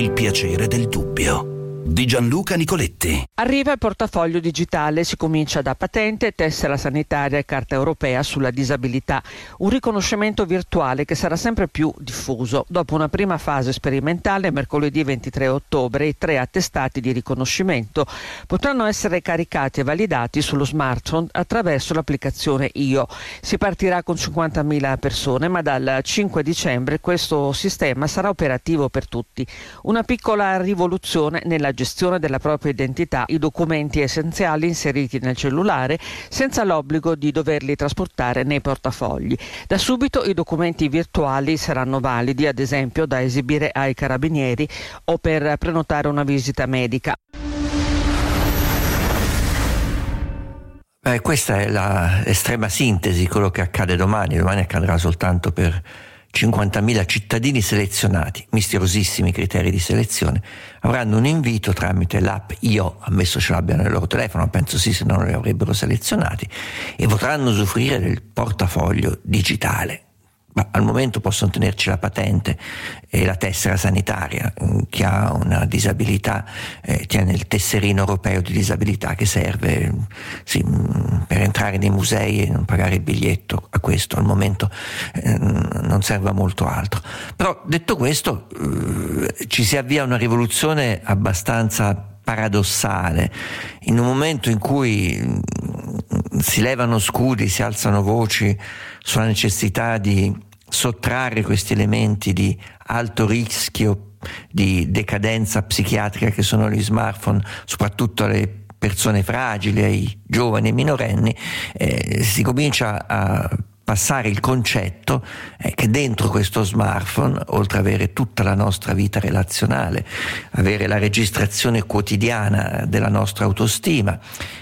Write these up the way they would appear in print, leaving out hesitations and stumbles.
il piacere del dubbio. Di Gianluca Nicoletti. Arriva il portafoglio digitale, si comincia da patente, tessera sanitaria e carta europea sulla disabilità, un riconoscimento virtuale che sarà sempre più diffuso. Dopo una prima fase sperimentale, mercoledì 23 ottobre, i 3 attestati di riconoscimento potranno essere caricati e validati sullo smartphone attraverso l'applicazione IO. Si partirà con 50.000 persone, ma dal 5 dicembre questo sistema sarà operativo per tutti. Una piccola rivoluzione nella gestione della propria identità, i documenti essenziali inseriti nel cellulare senza l'obbligo di doverli trasportare nei portafogli. Da subito i documenti virtuali saranno validi, ad esempio da esibire ai carabinieri o per prenotare una visita medica. Questa è la estrema sintesi, quello che accade domani. Domani accadrà soltanto per 50.000 cittadini selezionati, misteriosissimi criteri di selezione, avranno un invito tramite l'app IO, ammesso ce l'abbiano nel loro telefono, penso sì, se no non li avrebbero selezionati, e potranno usufruire del portafoglio digitale. Ma al momento possono tenerci la patente e la tessera sanitaria. Chi ha una disabilità tiene il tesserino europeo di disabilità che serve per entrare nei musei e non pagare il biglietto. A questo al momento non serve a molto altro. Però detto questo ci si avvia a una rivoluzione abbastanza paradossale in un momento in cui si levano scudi, si alzano voci sulla necessità di sottrarre questi elementi di alto rischio di decadenza psichiatrica che sono gli smartphone, soprattutto alle persone fragili, ai giovani e minorenni, si comincia a passare il concetto che dentro questo smartphone, oltre ad avere tutta la nostra vita relazionale, avere la registrazione quotidiana della nostra autostima,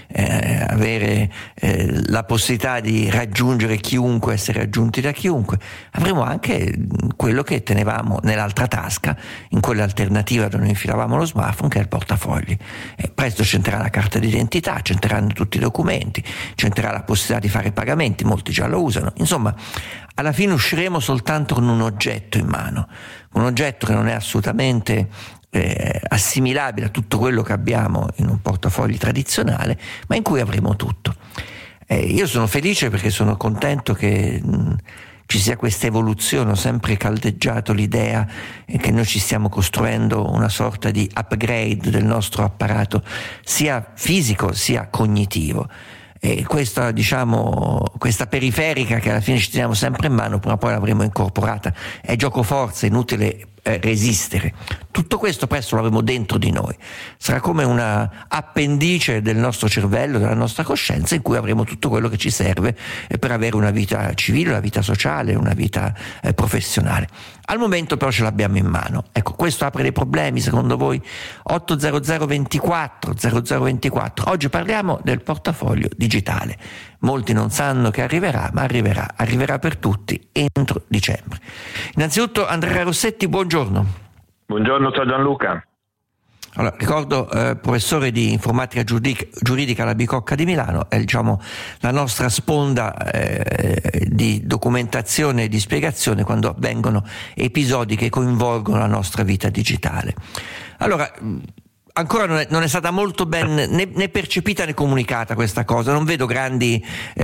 avere la possibilità di raggiungere chiunque, essere raggiunti da chiunque, avremo anche quello che tenevamo nell'altra tasca, in quell'alternativa dove noi infilavamo lo smartphone, che è il portafogli. Presto c'entrerà la carta d'identità, c'entreranno tutti i documenti, c'entrerà la possibilità di fare pagamenti, molti già lo usano. Insomma, alla fine usciremo soltanto con un oggetto in mano, un oggetto che non è assolutamente assimilabile a tutto quello che abbiamo in un portafogli tradizionale, ma in cui avremo tutto. Io sono felice perché sono contento che ci sia questa evoluzione. Ho sempre caldeggiato l'idea che noi ci stiamo costruendo una sorta di upgrade del nostro apparato sia fisico sia cognitivo. E questa, questa periferica che alla fine ci teniamo sempre in mano, prima o poi l'avremo incorporata. È gioco forza, inutile resistere. Tutto questo presto lo avremo dentro di noi. Sarà come una appendice del nostro cervello, della nostra coscienza, in cui avremo tutto quello che ci serve per avere una vita civile, una vita sociale, una vita professionale. Al momento però ce l'abbiamo in mano. Ecco, questo apre dei problemi secondo voi? 800 24 0024. Oggi parliamo del portafoglio digitale. Molti non sanno che arriverà, ma arriverà per tutti entro dicembre. Innanzitutto Andrea Rossetti, buongiorno. Buongiorno, ciao Gianluca. Allora, ricordo professore di informatica giuridica alla Bicocca di Milano, è la nostra sponda di documentazione e di spiegazione quando avvengono episodi che coinvolgono la nostra vita digitale. Allora, ancora non è stata molto ben né percepita né comunicata questa cosa. Non vedo grandi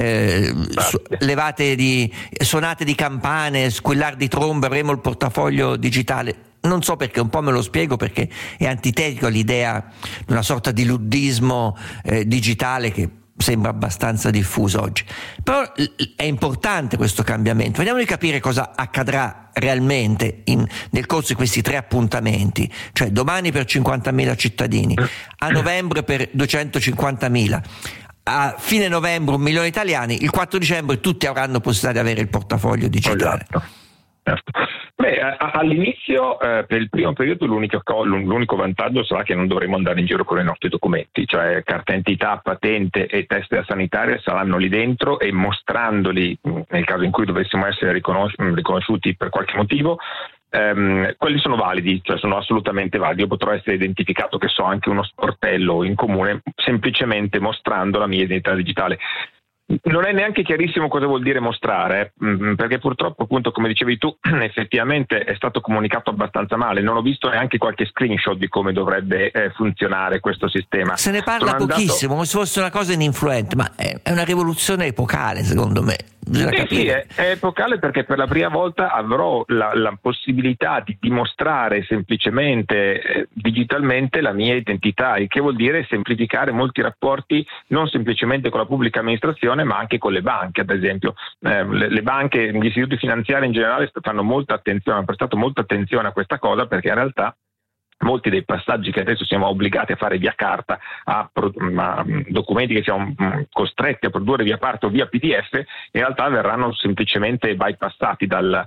suonate di campane, squillar di trombe, avremo il portafoglio digitale. Non so perché, un po' me lo spiego perché è antitetico all'idea di una sorta di luddismo digitale che sembra abbastanza diffuso oggi. Però è importante questo cambiamento. Vediamo di capire cosa accadrà realmente nel corso di questi 3 appuntamenti, cioè domani per 50.000 cittadini, a novembre per 250.000, a fine novembre 1 milione di italiani, il 4 dicembre tutti avranno possibilità di avere il portafoglio digitale. Certo. All'inizio per il primo periodo l'unico vantaggio sarà che non dovremo andare in giro con i nostri documenti, cioè carta identità, patente e tessera sanitaria saranno lì dentro e mostrandoli nel caso in cui dovessimo essere riconosciuti per qualche motivo, quelli sono validi, cioè sono assolutamente validi. Io potrò essere identificato, che so, anche uno sportello in comune semplicemente mostrando la mia identità digitale. Non è neanche chiarissimo cosa vuol dire mostrare, perché purtroppo, appunto, come dicevi tu, effettivamente è stato comunicato abbastanza male. Non ho visto neanche qualche screenshot di come dovrebbe funzionare questo sistema. Se ne parla pochissimo, come se fosse una cosa ininfluente, ma è una rivoluzione epocale, secondo me. Sì, è epocale, perché per la prima volta avrò la possibilità di dimostrare semplicemente digitalmente la mia identità, il che vuol dire semplificare molti rapporti, non semplicemente con la pubblica amministrazione ma anche con le banche, ad esempio. Le banche, gli istituti finanziari in generale fanno molta attenzione, hanno prestato molta attenzione a questa cosa, perché in realtà molti dei passaggi che adesso siamo obbligati a fare via carta, a documenti che siamo costretti a produrre via carta o via PDF, in realtà verranno semplicemente bypassati dalla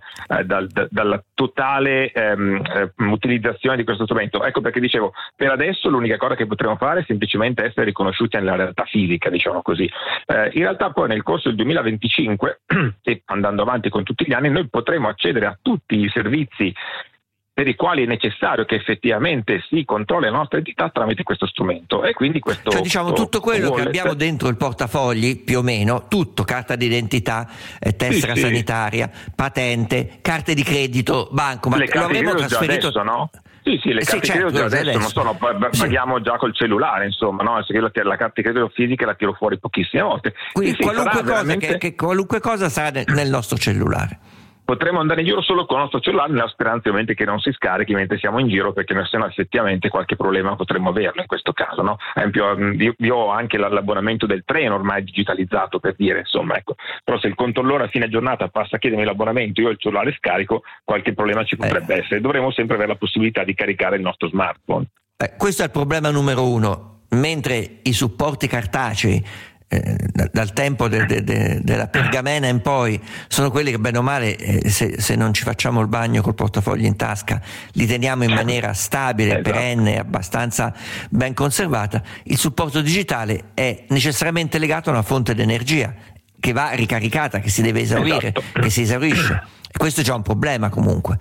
totale utilizzazione di questo strumento. Ecco perché dicevo, per adesso l'unica cosa che potremo fare è semplicemente essere riconosciuti nella realtà fisica, diciamo così. In realtà poi nel corso del 2025 e andando avanti con tutti gli anni, noi potremo accedere a tutti i servizi per i quali è necessario che effettivamente si controlli la nostra identità tramite questo strumento. E quindi questo, cioè, diciamo, tutto quello wallet, che abbiamo dentro il portafogli, più o meno tutto: carta d'identità, tessera sanitaria, patente, carte di credito, banco, ma le lo avremo trasferito adesso, no? Sì, le carte di credito già adesso non sono, paghiamo già col cellulare, insomma, no? Se io la carta di credito fisica la tiro fuori pochissime volte. Quindi qualunque cosa, qualunque cosa sarà nel nostro cellulare. Potremmo andare in giro solo con il nostro cellulare, nella speranza ovviamente che non si scarichi mentre siamo in giro, perché se no effettivamente qualche problema potremmo averlo in questo caso, no? Ad esempio, io ho anche l'abbonamento del treno ormai digitalizzato, per dire, insomma, ecco. Però se il controllore a fine giornata passa a chiedermi l'abbonamento, io il cellulare scarico, qualche problema ci potrebbe essere. Dovremo sempre avere la possibilità di caricare il nostro smartphone. Questo è il problema numero uno, mentre i supporti cartacei dal tempo della pergamena in poi sono quelli che bene o male, se non ci facciamo il bagno col portafoglio in tasca, li teniamo in maniera stabile, perenne, abbastanza ben conservata. Il supporto digitale è necessariamente legato a una fonte di energia che va ricaricata, che si deve esaurire, che si esaurisce, e questo è già un problema comunque.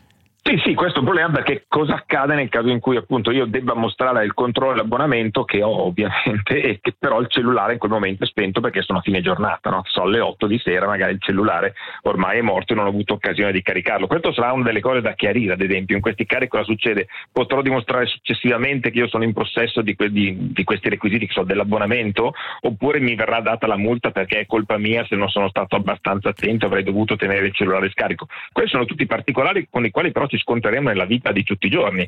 Sì, questo è un problema, perché cosa accade nel caso in cui appunto io debba mostrare il controllo dell'abbonamento che ho ovviamente, e che però il cellulare in quel momento è spento perché sono a fine giornata, no? Sono le 8 di sera, magari il cellulare ormai è morto e non ho avuto occasione di caricarlo. Questo sarà una delle cose da chiarire, ad esempio, in questi casi cosa succede? Potrò dimostrare successivamente che io sono in possesso di questi requisiti, che so, dell'abbonamento, oppure mi verrà data la multa perché è colpa mia se non sono stato abbastanza attento, avrei dovuto tenere il cellulare scarico. Questi sono tutti particolari con i quali però ci scontreremo nella vita di tutti i giorni,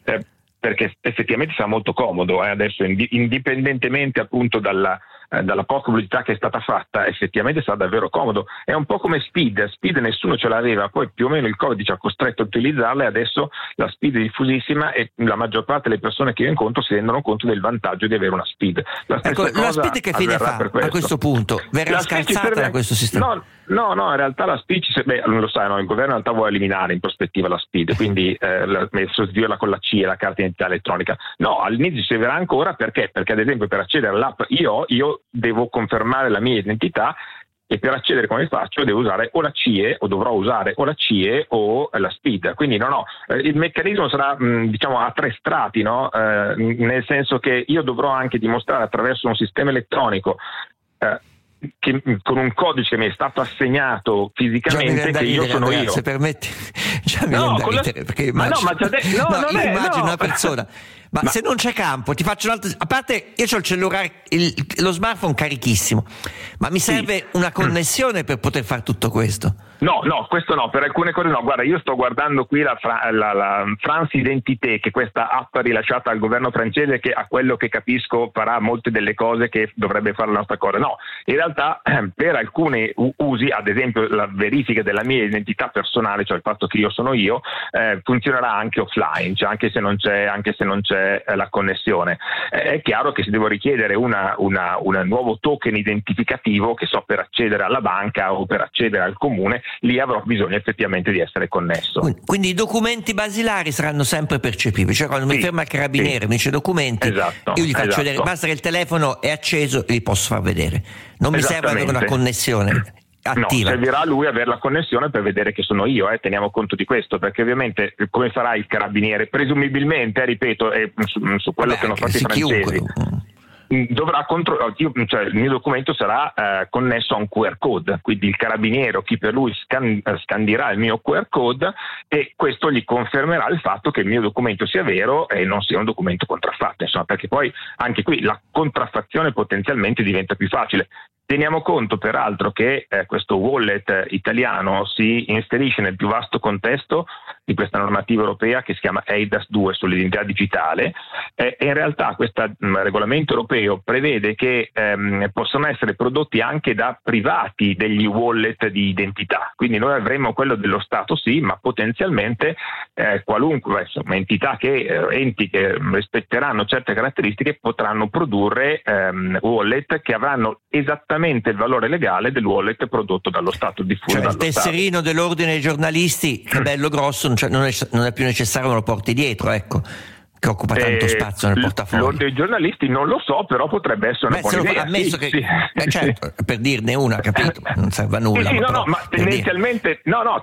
perché effettivamente sarà molto comodo adesso, indipendentemente appunto dalla poca pubblicità che è stata fatta, effettivamente sarà davvero comodo. È un po' come Speed nessuno ce l'aveva, poi più o meno il Covid ci ha costretto a utilizzarla, e adesso la Speed è diffusissima e la maggior parte delle persone che io incontro si rendono conto del vantaggio di avere una Speed. La Speed che fine fa a questo punto? Verrà scalzata da questo sistema? No, in realtà la Speed, lo sai, no, il governo in realtà vuole eliminare in prospettiva la Speed, quindi sostituirla con la CIE, la carta d'identità elettronica. No, all'inizio servirà ancora, perché ad esempio per accedere all'app io devo confermare la mia identità, e per accedere come faccio devo usare o la CIE, o dovrò usare o la CIE o la Speed. Quindi il meccanismo sarà diciamo a tre strati, no? Nel senso che io dovrò anche dimostrare attraverso un sistema elettronico con un codice che mi è stato assegnato fisicamente che io sono io. Se permetti, già mi viene da ridere, perché immagino una persona. Ma se non c'è campo, ti faccio un altro. A parte, io ho il cellulare, lo smartphone carichissimo, ma mi serve una connessione per poter fare tutto questo. No, questo no, per alcune cose no. Guarda, io sto guardando qui la France Identité, che è questa app rilasciata al governo francese, che a quello che capisco farà molte delle cose che dovrebbe fare la nostra cosa. No, in realtà per alcuni usi, ad esempio la verifica della mia identità personale, cioè il fatto che io sono io, funzionerà anche offline, cioè anche se non c'è la connessione. È chiaro che se devo richiedere un nuovo token identificativo, che so, per accedere alla banca o per accedere al comune, lì avrò bisogno effettivamente di essere connesso. Quindi i documenti basilari saranno sempre percepibili, cioè quando mi ferma il carabiniere mi dice documenti, io gli faccio vedere, basta che il telefono è acceso, li posso far vedere, non mi serve avere una connessione attiva. No, servirà a lui avere la connessione per vedere che sono io, teniamo conto di questo, perché ovviamente come farà il carabiniere? Presumibilmente, ripeto, su quello che hanno fatto i francesi. il mio documento sarà connesso a un QR code, quindi il carabiniero, chi per lui scandirà il mio QR code, e questo gli confermerà il fatto che il mio documento sia vero e non sia un documento contraffatto, insomma, perché poi anche qui la contraffazione potenzialmente diventa più facile. Teniamo conto peraltro che questo wallet italiano si inserisce nel più vasto contesto di questa normativa europea che si chiama eIDAS 2 sull'identità digitale, e in realtà questo regolamento europeo prevede che possono essere prodotti anche da privati degli wallet di identità, quindi noi avremo quello dello Stato sì, ma potenzialmente qualunque entità enti che rispetteranno certe caratteristiche potranno produrre wallet che avranno esattamente il valore legale del wallet prodotto dallo Stato, diffuso dallo Stato. Il tesserino dell'ordine dei giornalisti, che è bello grosso, non è più necessario che lo porti dietro, ecco, che occupa tanto spazio nel portafoglio. L'ordine dei giornalisti non lo so, però potrebbe essere una buona idea. Ammesso certo, per dirne una, capito? Non serve a nulla. Sì, ma tendenzialmente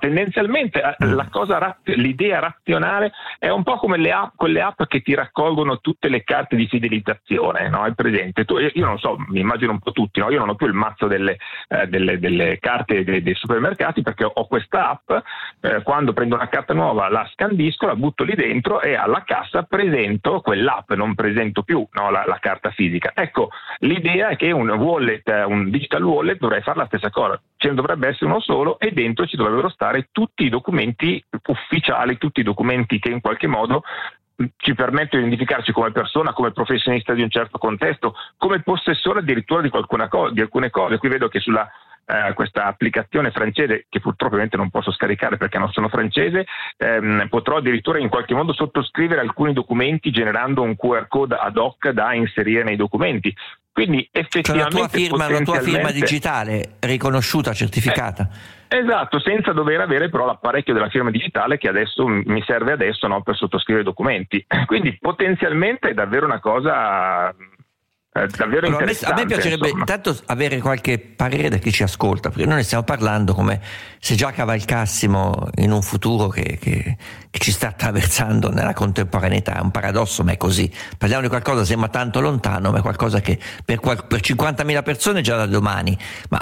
l'idea razionale è un po' come quelle app che ti raccolgono tutte le carte di fidelizzazione, no? È presente? Io non so, mi immagino un po' tutti, no? Io non ho più il mazzo delle carte dei supermercati, perché ho questa app, quando prendo una carta nuova la scandisco, la butto lì dentro e alla cassa presento quell'app, non presento più la carta fisica. Ecco, l'idea è che un wallet, un digital wallet dovrebbe fare la stessa cosa, ce ne dovrebbe essere uno solo e dentro ci dovrebbero stare tutti i documenti ufficiali, tutti i documenti che in qualche modo ci permettono di identificarci come persona, come professionista di un certo contesto, come possessore addirittura di alcune cose. Qui vedo che sulla questa applicazione francese, che purtroppo ovviamente non posso scaricare perché non sono francese, potrò addirittura in qualche modo sottoscrivere alcuni documenti generando un QR code ad hoc da inserire nei documenti. Quindi effettivamente la tua firma digitale riconosciuta, certificata. Esatto, senza dover avere però l'apparecchio della firma digitale che adesso mi serve per sottoscrivere i documenti. Quindi potenzialmente è davvero una cosa davvero interessante. A me piacerebbe intanto avere qualche parere da chi ci ascolta, perché noi ne stiamo parlando come se già cavalcassimo in un futuro che ci sta attraversando nella contemporaneità. È un paradosso, ma è così. Parliamo di qualcosa che sembra tanto lontano, ma è qualcosa che per 50.000 persone è già da domani, ma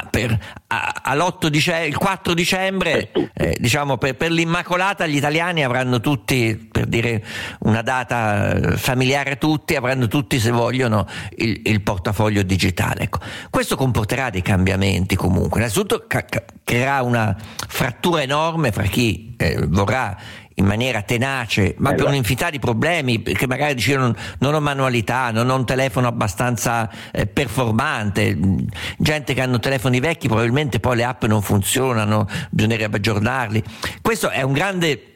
il 4 dicembre diciamo per l'Immacolata gli italiani avranno tutti, per dire una data familiare a tutti, avranno tutti, se vogliono, il portafoglio digitale. Ecco. Questo comporterà dei cambiamenti comunque. Innanzitutto creerà una frattura enorme fra chi vorrà in maniera tenace, ma per un'infinità di problemi, perché magari dice non ho manualità, non ho un telefono abbastanza performante, gente che hanno telefoni vecchi, probabilmente poi le app non funzionano, bisognerebbe aggiornarli. Questo è un grande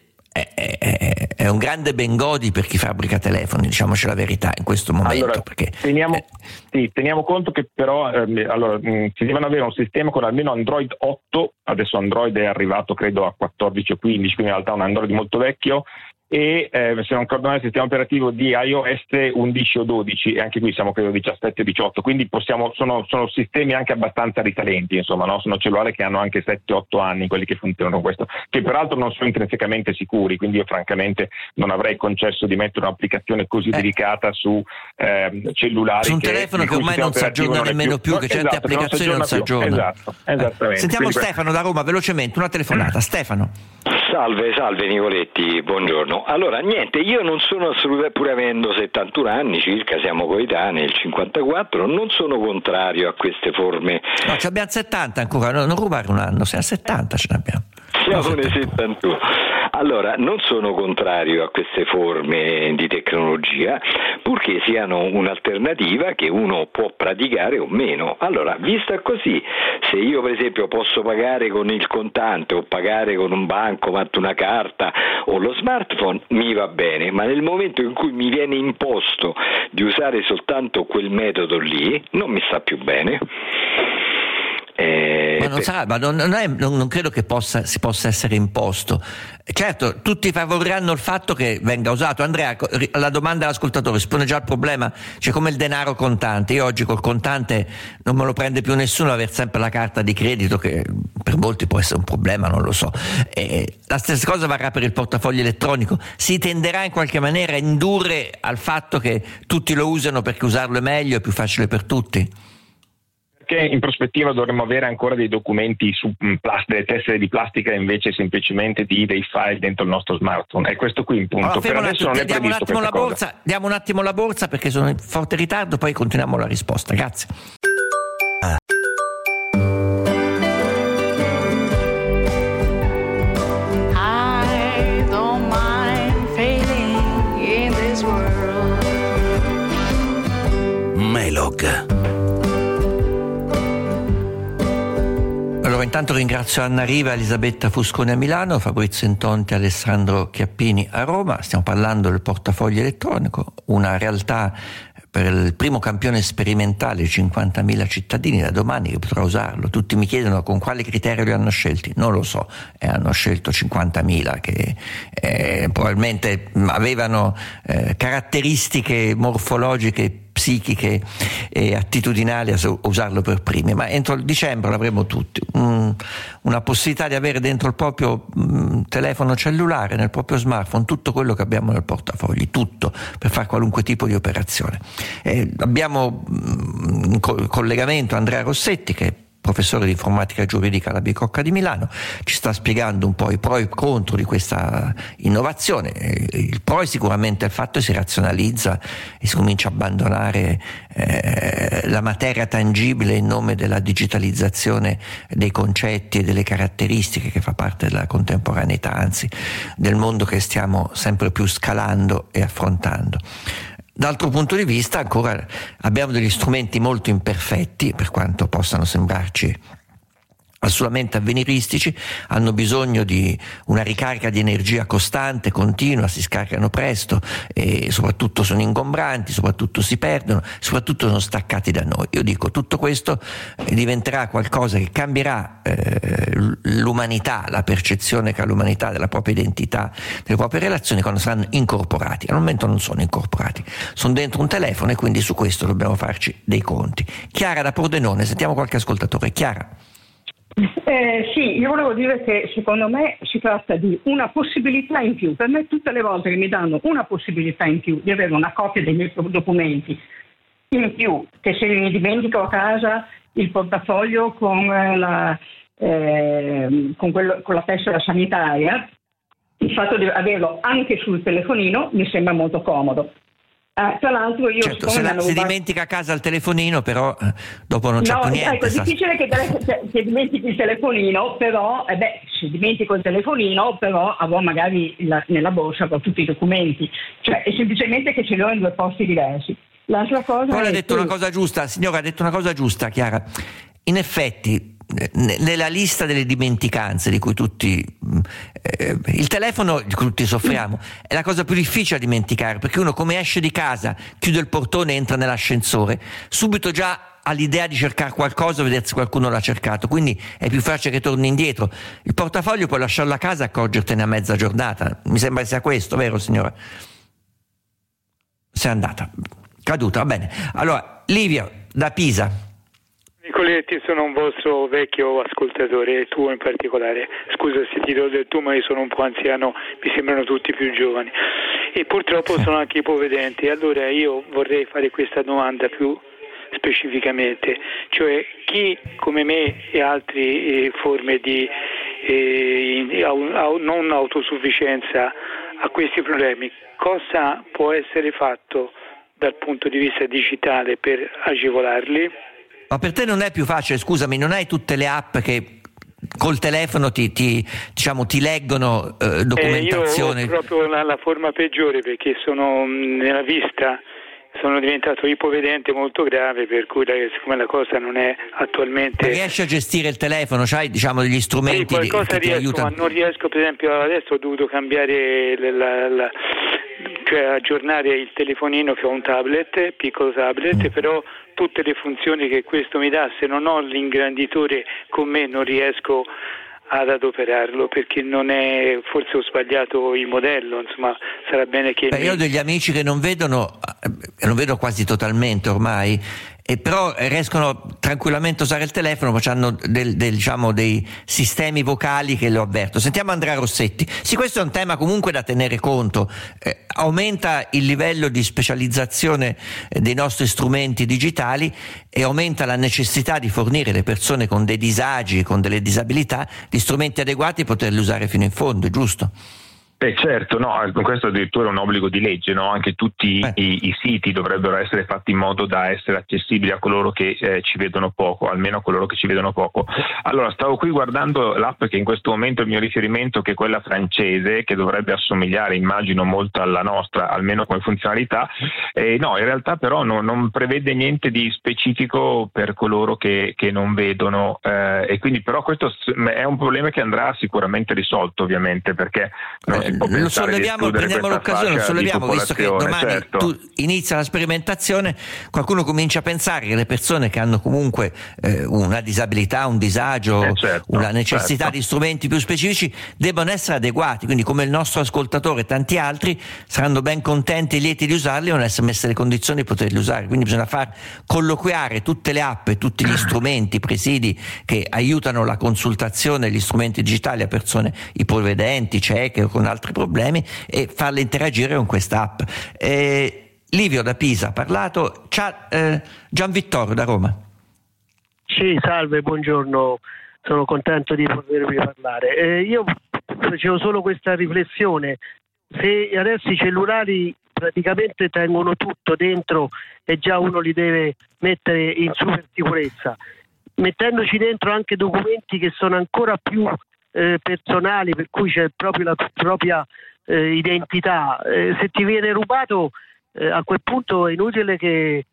bengodi per chi fabbrica telefoni, diciamoci la verità in questo momento. Allora, perché teniamo conto che però si devono avere un sistema con almeno Android 8, adesso Android è arrivato credo a 14 o 15, quindi in realtà un Android molto vecchio, e se non ricordo male il sistema operativo di iOS 11 o 12, e anche qui siamo credo 17 18, quindi sono sistemi anche abbastanza risalenti, insomma, no? Sono cellulari che hanno anche 7-8 anni, quelli che funzionano con questo, che peraltro non sono intrinsecamente sicuri, quindi io francamente non avrei concesso di mettere un'applicazione così delicata su cellulari, su un telefono che ormai non si aggiorna nemmeno più, che certe applicazioni non si aggiornano. Esatto, esattamente. Sentiamo Stefano da Roma velocemente, una telefonata. Stefano. Salve Nicoletti, buongiorno. Allora, niente, io non sono assolutamente, pur avendo 71 anni circa, siamo coetanei, il 54, non sono contrario a queste forme. No, ci abbiamo 70 ancora, non rubare un anno, siamo a 70 ce l'abbiamo. Siamo nei 71. Allora, non sono contrario a queste forme di tecnologia, purché siano un'alternativa che uno può praticare o meno. Allora, vista così, se io per esempio posso pagare con il contante o pagare con un bancomat, una carta o lo smartphone, mi va bene, ma nel momento in cui mi viene imposto di usare soltanto quel metodo lì, non mi sta più bene. non credo che si possa essere imposto. Certo, tutti favoriranno il fatto che venga usato. Andrea, la domanda dell'ascoltatore espone già il problema, cioè come il denaro contante. Io oggi col contante non me lo prende più nessuno, aver sempre la carta di credito, che per molti può essere un problema, non lo so. La stessa cosa varrà per il portafoglio elettronico. Si tenderà in qualche maniera a indurre al fatto che tutti lo usano perché usarlo è meglio, è più facile per tutti? Che in prospettiva dovremmo avere ancora dei documenti su delle tessere di plastica invece semplicemente dei file dentro il nostro smartphone. È questo qui il punto. Allora, per adesso non è previsto questa cosa. Diamo un attimo la borsa perché sono in forte ritardo, poi continuiamo la risposta. Grazie. I don't mind failing in this world. Melog. Allora, intanto ringrazio Anna Riva, Elisabetta Fusconi a Milano, Fabrizio Intonti e Alessandro Chiappini a Roma. Stiamo parlando del portafoglio elettronico, una realtà per il primo campione sperimentale, 50.000 cittadini da domani che potrà usarlo. Tutti mi chiedono con quale criterio li hanno scelti, non lo so, hanno scelto 50.000 che probabilmente avevano caratteristiche morfologiche, psichiche e attitudinali a usarlo per primi, ma entro il dicembre l'avremo tutti, una possibilità di avere dentro il proprio telefono cellulare, nel proprio smartphone, tutto quello che abbiamo nel portafogli, tutto, per fare qualunque tipo di operazione. Abbiamo in collegamento Andrea Rossetti, che è professore di informatica giuridica alla Bicocca di Milano, ci sta spiegando un po' i pro e i contro di questa innovazione. Il pro è sicuramente il fatto che si razionalizza e si comincia a abbandonare la materia tangibile in nome della digitalizzazione dei concetti e delle caratteristiche che fa parte della contemporaneità, anzi del mondo che stiamo sempre più scalando e affrontando. D'altro punto di vista ancora abbiamo degli strumenti molto imperfetti, per quanto possano sembrarci assolutamente avveniristici, hanno bisogno di una ricarica di energia costante, continua, si scaricano presto e soprattutto sono ingombranti, soprattutto si perdono, soprattutto sono staccati da noi. Io dico, tutto questo diventerà qualcosa che cambierà l'umanità, la percezione che ha l'umanità della propria identità, delle proprie relazioni, quando saranno incorporati. Al momento non sono incorporati, sono dentro un telefono e quindi su questo dobbiamo farci dei conti. Chiara da Pordenone, sentiamo qualche ascoltatore. Chiara. Sì, io volevo dire che secondo me si tratta di una possibilità in più. Per me tutte le volte che mi danno una possibilità in più di avere una copia dei miei documenti in più, che se mi dimentico a casa il portafoglio con la tessera sanitaria, il fatto di averlo anche sul telefonino mi sembra molto comodo. Tra l'altro io certo, se dimentica a casa il telefonino, però dopo non c'è più niente. Ecco, è difficile che dimentichi il telefonino, però se dimentico il telefonino, però avrò magari nella borsa con tutti i documenti, cioè è semplicemente che ce li ho in due posti diversi. L'altra cosa ha detto una cosa giusta, signora, ha detto una cosa giusta, Chiara. In effetti nella lista delle dimenticanze di cui tutti il telefono di cui tutti soffriamo è la cosa più difficile da dimenticare, perché uno come esce di casa, chiude il portone, entra nell'ascensore, subito già ha l'idea di cercare qualcosa, vedere se qualcuno l'ha cercato, quindi è più facile che torni indietro. Il portafoglio puoi lasciarlo a casa e accorgertene a mezza giornata. Mi sembra sia questo, vero signora? Sei andata, caduta, va bene. Allora, Livia da Pisa. Nicoletti, sono un vostro vecchio ascoltatore, tu in particolare. Scusa se ti do del tu, ma io sono un po' anziano, mi sembrano tutti più giovani e purtroppo sono anche ipovedente. Allora io vorrei fare questa domanda più specificamente, cioè chi come me e altre forme di non autosufficienza a questi problemi, cosa può essere fatto dal punto di vista digitale per agevolarli? Ma per te non è più facile, scusami, non hai tutte le app che col telefono ti leggono documentazione? Io ho proprio la forma peggiore, perché sono nella vista, sono diventato ipovedente molto grave, per cui siccome la cosa non è attualmente... Ma riesci a gestire il telefono? C'hai degli strumenti che ti aiutano? Ma non riesco, per esempio adesso ho dovuto cambiare cioè aggiornare il telefonino che ho un tablet, piccolo tablet, però tutte le funzioni che questo mi dà, se non ho l'ingranditore con me non riesco ad adoperarlo, perché forse ho sbagliato il modello, insomma sarà bene che... Io ho degli amici che non vedo quasi totalmente ormai, e però riescono tranquillamente a usare il telefono, hanno dei sistemi vocali che lo avverto. Sentiamo Andrea Rossetti. Sì, questo è un tema comunque da tenere conto. Aumenta il livello di specializzazione dei nostri strumenti digitali e aumenta la necessità di fornire le persone con dei disagi, con delle disabilità, di strumenti adeguati e poterli usare fino in fondo, è giusto? Certo, no, questo addirittura è un obbligo di legge, no? Anche tutti i siti dovrebbero essere fatti in modo da essere accessibili a coloro che ci vedono poco, almeno a coloro che ci vedono poco. Allora, stavo qui guardando l'app che in questo momento è il mio riferimento, che è quella francese, che dovrebbe assomigliare, immagino, molto alla nostra, almeno come funzionalità. No, in realtà però non prevede niente di specifico per coloro che non vedono, e quindi però questo è un problema che andrà sicuramente risolto, ovviamente, perché lo solleviamo, prendiamo l'occasione, lo solleviamo, visto che domani inizia la sperimentazione. Qualcuno comincia a pensare che le persone che hanno comunque una disabilità, un disagio, una necessità di strumenti più specifici debbano essere adeguati, quindi come il nostro ascoltatore e tanti altri saranno ben contenti e lieti di usarli, devono essere messe le condizioni di poterli usare. Quindi bisogna far colloquiare tutte le app e tutti gli strumenti, presidi che aiutano la consultazione, gli strumenti digitali a persone ipovedenti, cieche o con altri problemi, e farle interagire con questa app. Livio da Pisa ha parlato. Gian Vittorio da Roma. Sì, salve, buongiorno, sono contento di potervi parlare. Io facevo solo questa riflessione: se adesso i cellulari praticamente tengono tutto dentro e già uno li deve mettere in super sicurezza, mettendoci dentro anche documenti che sono ancora più personali, per cui c'è proprio la propria identità, se ti viene rubato a quel punto è inutile che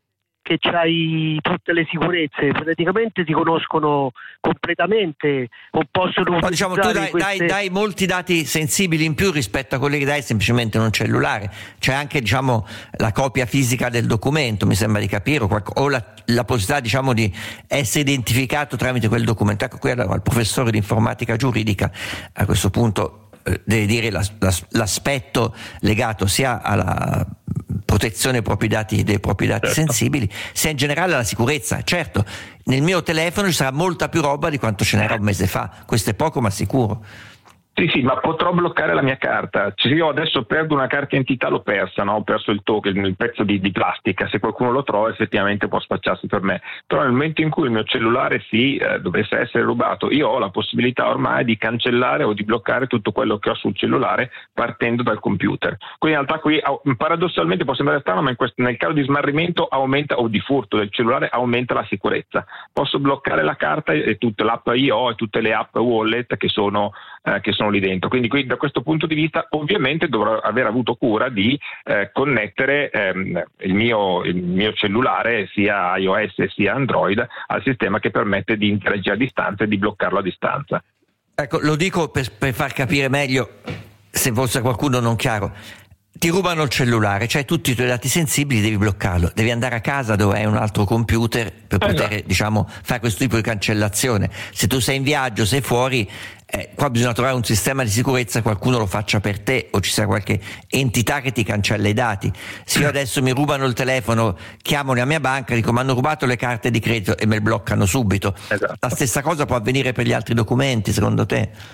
c'hai tutte le sicurezze, praticamente ti conoscono completamente, o possono diciamo, tu dai molti dati sensibili in più rispetto a quelli che dai semplicemente in un cellulare. C'è anche, diciamo, la copia fisica del documento, mi sembra di capire, o la possibilità, diciamo, di essere identificato tramite quel documento. Ecco, qui al professore di informatica giuridica a questo punto deve dire l'aspetto legato sia alla protezione dei propri dati sensibili, sia in generale alla sicurezza. Certo, nel mio telefono ci sarà molta più roba di quanto ce n'era un mese fa, questo è poco ma sicuro. Sì, ma potrò bloccare la mia carta. Se io adesso perdo una carta identità, l'ho persa, no? Ho perso il token, il pezzo di plastica. Se qualcuno lo trova, effettivamente può spacciarsi per me. Però nel momento in cui il mio cellulare dovesse essere rubato, io ho la possibilità ormai di cancellare o di bloccare tutto quello che ho sul cellulare partendo dal computer. Quindi in realtà qui paradossalmente può sembrare strano, ma nel caso di smarrimento aumenta, o di furto del cellulare, aumenta la sicurezza. Posso bloccare la carta e tutta l'app IO e tutte le app wallet che sono lì dentro. Quindi da questo punto di vista ovviamente dovrò aver avuto cura di connettere il mio cellulare, sia iOS sia Android, al sistema che permette di interagire a distanza e di bloccarlo a distanza. Ecco, lo dico per far capire meglio, se fosse qualcuno non chiaro. Ti rubano il cellulare, c'hai tutti i tuoi dati sensibili, devi bloccarlo, devi andare a casa dove hai un altro computer per poter, diciamo, fare questo tipo di cancellazione. Se tu sei in viaggio, sei fuori, qua bisogna trovare un sistema di sicurezza, qualcuno lo faccia per te, o ci sia qualche entità che ti cancella i dati. Se io adesso mi rubano il telefono, chiamo la mia banca, dico mi hanno rubato le carte di credito, e me le bloccano subito. La stessa cosa può avvenire per gli altri documenti, secondo te?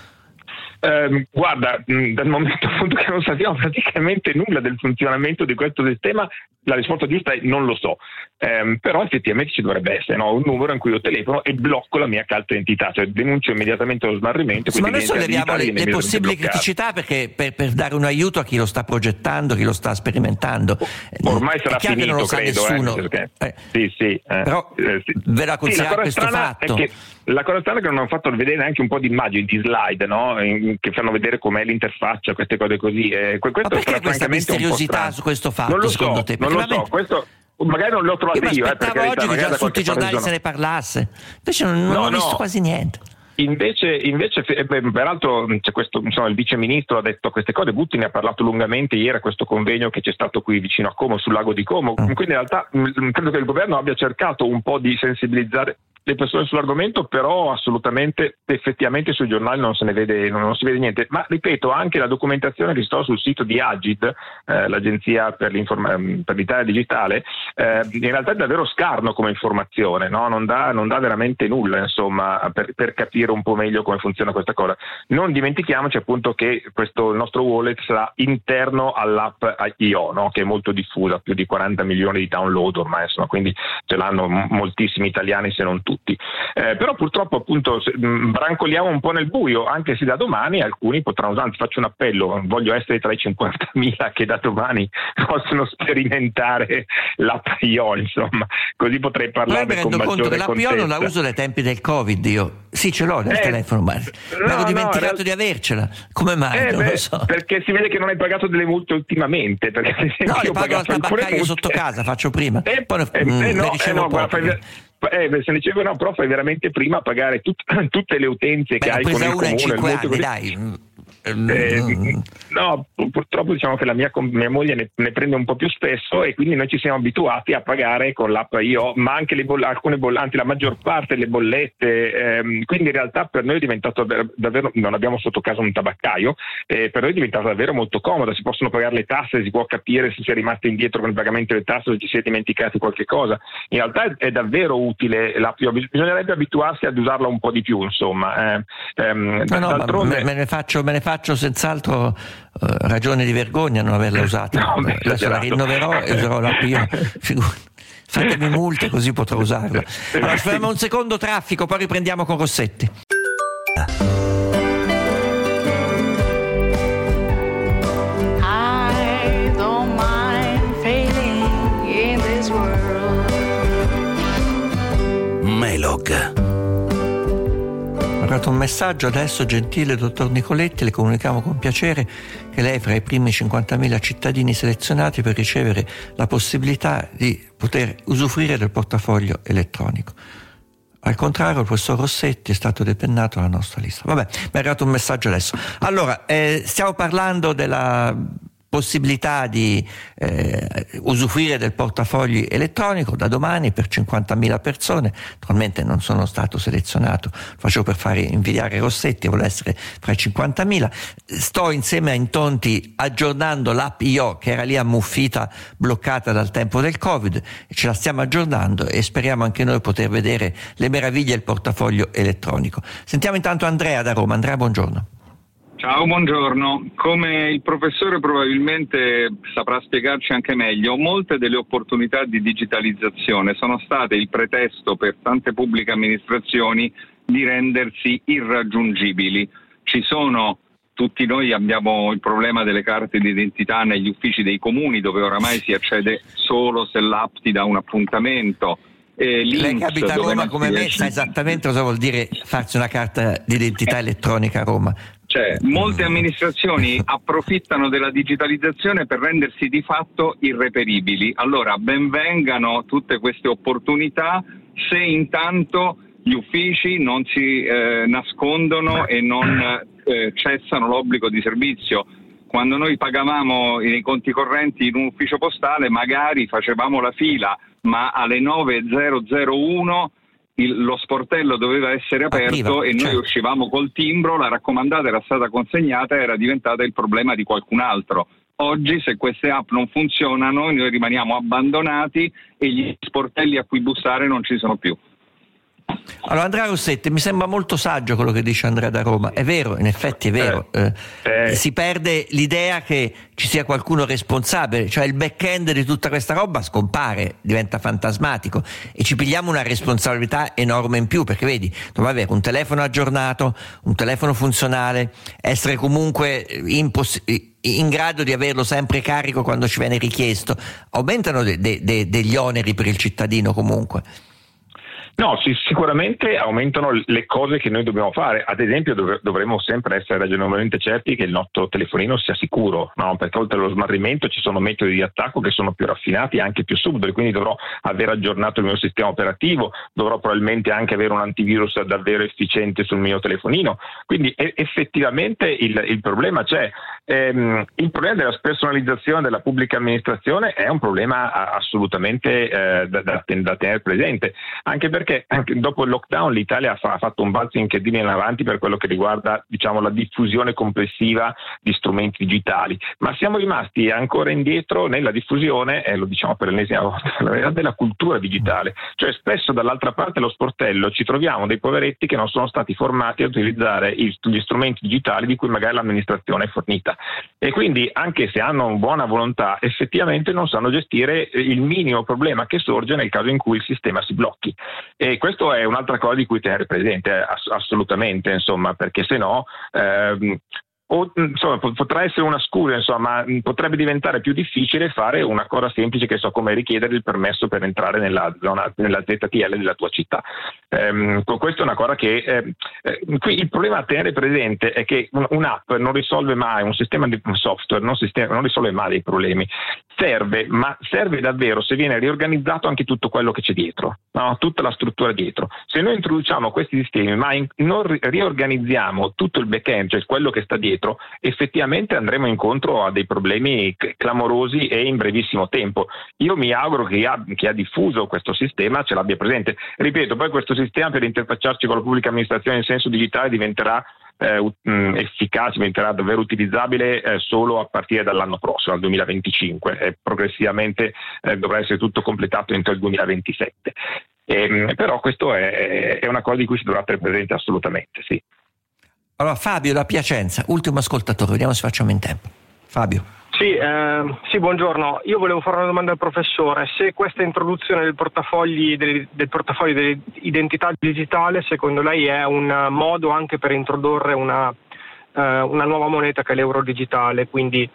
Guarda, dal momento appunto che non sappiamo praticamente nulla del funzionamento di questo sistema, la risposta giusta è non lo so, però effettivamente ci dovrebbe essere, no? Un numero in cui io telefono e blocco la mia carta d'identità, cioè denuncio immediatamente lo smarrimento. Sì, ma noi solleviamo le possibili criticità, perché per dare un aiuto a chi lo sta progettando, chi lo sta sperimentando. Ormai sarà finito, non lo sa credo, nessuno. Sì. Però ve la consigliare questo fatto. La cosa strana è che non hanno fatto vedere neanche un po' di immagini, di slide, no? Che fanno vedere com'è l'interfaccia, queste cose così. Ma perché questa misteriosità su questo fatto, non lo secondo so, te? Non lo so, questo magari non l'ho trovato io. Aspettavo oggi che già su tutti i giornali se ne parlasse, invece non ho visto quasi niente. Invece, peraltro c'è questo, insomma, il vice ministro ha detto queste cose, Gutti ne ha parlato lungamente ieri a questo convegno che c'è stato qui vicino a Como, sul lago di Como, quindi in realtà credo che il governo abbia cercato un po' di sensibilizzare le persone sull'argomento, però assolutamente, effettivamente sui giornali non si vede niente, ma ripeto, anche la documentazione che si trova sul sito di Agid, l'agenzia per l'Italia digitale, in realtà è davvero scarno come informazione, no? Non dà veramente nulla, insomma, per capire un po' meglio come funziona questa cosa. Non dimentichiamoci appunto che il nostro wallet sarà interno all'app IO, no? Che è molto diffusa, più di 40 milioni di download ormai, insomma, quindi ce l'hanno moltissimi italiani se non tutti. Però purtroppo appunto brancoliamo un po' nel buio, anche se da domani alcuni potranno usare. Faccio un appello, voglio essere tra i 50.000 che da domani possono sperimentare l'app IO, insomma, così potrei parlarne con maggiore contezza. Mi rendo conto che l'app IO non la uso dai tempi del Covid, io sì, ce l'ho nel telefono, ma avevo dimenticato di avercela. Come mai? Non lo so. Perché si vede che non hai pagato delle multe ultimamente, perché no, le pago al tabaccaio sotto casa, faccio prima, poi ne ricevo poco. Se dicevo no, però fai veramente prima a pagare tutte le utenze che hai con il comune. Ho presa una in 5 anni, dai. No, purtroppo diciamo che mia moglie ne prende un po' più spesso e quindi noi ci siamo abituati a pagare con l'app IO, ma anche alcune bollanti, la maggior parte delle bollette, quindi in realtà per noi è diventato davvero, non abbiamo sotto casa un tabaccaio, per noi è diventato davvero molto comoda, si possono pagare le tasse, si può capire se si è rimasti indietro con il pagamento delle tasse o se ci si è dimenticati qualche cosa. In realtà è davvero utile l'app IO, bisognerebbe abituarsi ad usarla un po' di più, insomma. Me ne faccio senz'altro ragione di vergogna non averla usata. Adesso la rinnoverò e userò l'app IO. Fatemi multe così potrò usarla. Allora, fermiamo un secondo traffico, poi riprendiamo con Rossetti. I don't mind failing in this world. Melog. Ho dato un messaggio adesso, gentile dottor Nicoletti, le comunichiamo con piacere che lei è fra i primi 50.000 cittadini selezionati per ricevere la possibilità di poter usufruire del portafoglio elettronico. Al contrario, il professor Rossetti è stato depennato dalla nostra lista. Vabbè, mi è arrivato un messaggio adesso. Allora, stiamo parlando della possibilità di usufruire del portafoglio elettronico da domani per 50.000 persone. Naturalmente non sono stato selezionato, lo facevo per fare invidiare Rossetti, volevo essere fra i 50.000. Sto insieme a Intonti aggiornando l'app IO che era lì ammuffita, bloccata dal tempo del Covid, e ce la stiamo aggiornando e speriamo anche noi poter vedere le meraviglie del portafoglio elettronico. Sentiamo intanto Andrea da Roma. Andrea, buongiorno. Ciao, buongiorno. Come il professore probabilmente saprà spiegarci anche meglio, molte delle opportunità di digitalizzazione sono state il pretesto per tante pubbliche amministrazioni di rendersi irraggiungibili. Tutti noi abbiamo il problema delle carte d'identità negli uffici dei comuni, dove oramai si accede solo se l'app ti dà un appuntamento. Lei che abita a Roma come me sa esattamente cosa vuol dire farsi una carta d'identità elettronica a Roma. Molte amministrazioni approfittano della digitalizzazione per rendersi di fatto irreperibili. Allora, ben vengano tutte queste opportunità se intanto gli uffici non si nascondono e non cessano l'obbligo di servizio. Quando noi pagavamo i conti correnti in un ufficio postale, magari facevamo la fila, ma alle 9.001 lo sportello doveva essere aperto e noi uscivamo col timbro, la raccomandata era stata consegnata e era diventata il problema di qualcun altro. Oggi, se queste app non funzionano, noi rimaniamo abbandonati e gli sportelli a cui bussare non ci sono più. Allora, Andrea Rossetti, mi sembra molto saggio quello che dice Andrea da Roma. È vero, in effetti è vero. Si perde l'idea che ci sia qualcuno responsabile, cioè il back-end di tutta questa roba scompare, diventa fantasmatico e ci pigliamo una responsabilità enorme in più, perché vedi, dobbiamo avere un telefono aggiornato, un telefono funzionale, essere comunque in grado di averlo sempre carico quando ci viene richiesto. Aumentano degli oneri per il cittadino comunque. No, sicuramente aumentano le cose che noi dobbiamo fare. Ad esempio dovremmo sempre essere ragionevolmente certi che il nostro telefonino sia sicuro, no? Perché oltre allo smarrimento ci sono metodi di attacco che sono più raffinati e anche più subdoli, quindi dovrò aver aggiornato il mio sistema operativo, dovrò probabilmente anche avere un antivirus davvero efficiente sul mio telefonino, quindi effettivamente il problema c'è. Il problema della spersonalizzazione della pubblica amministrazione è un problema assolutamente da tenere presente, anche perché anche dopo il lockdown l'Italia ha fatto un balzo incredibile in avanti per quello che riguarda, diciamo, la diffusione complessiva di strumenti digitali, ma siamo rimasti ancora indietro nella diffusione, lo diciamo per l'ennesima volta, della cultura digitale. Cioè spesso dall'altra parte dello sportello ci troviamo dei poveretti che non sono stati formati a utilizzare gli strumenti digitali di cui magari l'amministrazione è fornita, e quindi anche se hanno buona volontà effettivamente non sanno gestire il minimo problema che sorge nel caso in cui il sistema si blocchi. E questo è un'altra cosa di cui tenere presente assolutamente, insomma, perché se no potrà essere una scusa, insomma, potrebbe diventare più difficile fare una cosa semplice, che so, come richiedere il permesso per entrare nella ZTL della tua città. Questa è una cosa che qui il problema a tenere presente è che un'app non risolve mai, un sistema di software non risolve mai dei problemi. Serve davvero se viene riorganizzato anche tutto quello che c'è dietro, no? Tutta la struttura dietro. Se noi introduciamo questi sistemi ma non riorganizziamo tutto il back-end, cioè quello che sta dietro, effettivamente andremo incontro a dei problemi clamorosi e in brevissimo tempo. Io mi auguro che chi ha diffuso questo sistema ce l'abbia presente. Ripeto, poi questo sistema per interfacciarci con la pubblica amministrazione in senso digitale diventerà efficace, diventerà davvero utilizzabile solo a partire dall'anno prossimo, al 2025, e progressivamente dovrà essere tutto completato entro il 2027. Però questo è una cosa di cui si dovrà tenere presente assolutamente, sì. Allora Fabio da Piacenza, ultimo ascoltatore, vediamo se facciamo in tempo. Fabio. Sì, buongiorno. Io volevo fare una domanda al professore. Se questa introduzione del portafoglio dell'identità digitale, secondo lei è un modo anche per introdurre una nuova moneta che è l'euro digitale, quindi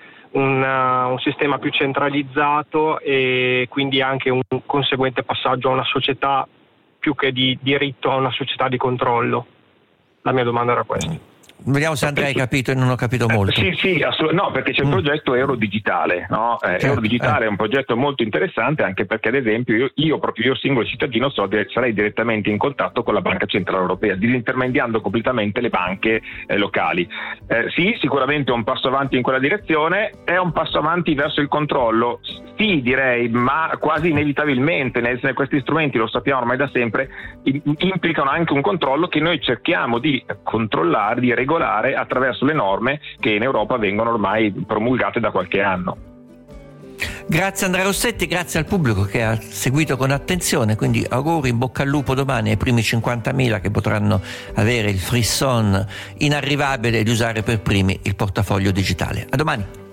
un sistema più centralizzato e quindi anche un conseguente passaggio a una società più che di diritto a una società di controllo? La mia domanda era questa. Vediamo se Andrea hai capito e non ho capito molto. Sì, no, perché c'è il progetto Euro Digitale, no? Euro Digitale è un progetto molto interessante, anche perché ad esempio io singolo cittadino sarei direttamente in contatto con la Banca Centrale Europea, disintermediando completamente le banche locali. Sì, sicuramente è un passo avanti in quella direzione, è un passo avanti verso il controllo, sì direi, ma quasi inevitabilmente, questi strumenti, lo sappiamo ormai da sempre, implicano anche un controllo che noi cerchiamo di controllare, di regolare attraverso le norme che in Europa vengono ormai promulgate da qualche anno. Grazie Andrea Rossetti, grazie al pubblico che ha seguito con attenzione, quindi auguri, in bocca al lupo domani ai primi 50.000 che potranno avere il frisson inarrivabile di usare per primi il portafoglio digitale. A domani.